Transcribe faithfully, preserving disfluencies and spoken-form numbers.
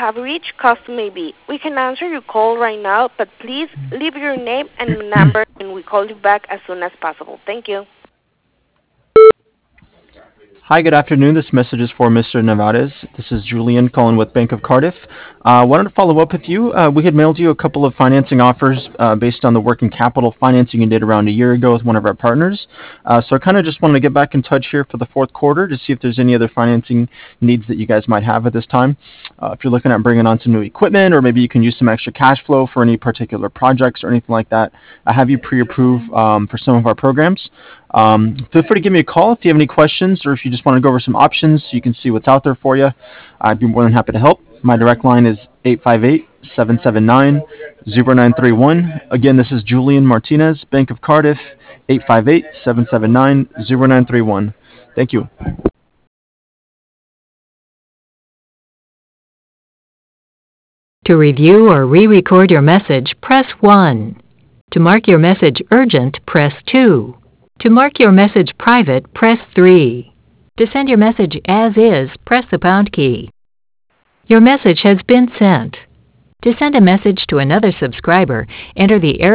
have reached Custom A B. We can answer your call right now, but please leave your name and number, and we call you back as soon as possible. Thank you. Hi, good afternoon. This message is for Mister Nevarez. This is Julian calling with Bank of Cardiff. I uh, wanted to follow up with you. Uh, we had mailed you a couple of financing offers uh, based on the working capital financing you did around a year ago with one of our partners. Uh, so I kind of just wanted to get back in touch here for the fourth quarter to see if there's any other financing needs that you guys might have at this time. Uh, if you're looking at bringing on some new equipment, or maybe you can use some extra cash flow for any particular projects or anything like that, I have you pre-approved um, for some of our programs. Um, feel free to give me a call if you have any questions, or if you just want to go over some options so you can see what's out there for you. I'd be more than happy to help. My direct line is eight five eight, seven seven nine, zero nine three one. Again, this is Julian Martinez, Bank of Cardiff, eight five eight, seven seven nine, zero nine three one. Thank you. To review or re-record your message, press one. To mark your message urgent, press two. To mark your message private, press three. To send your message as is, press the pound key. Your message has been sent. To send a message to another subscriber, enter the area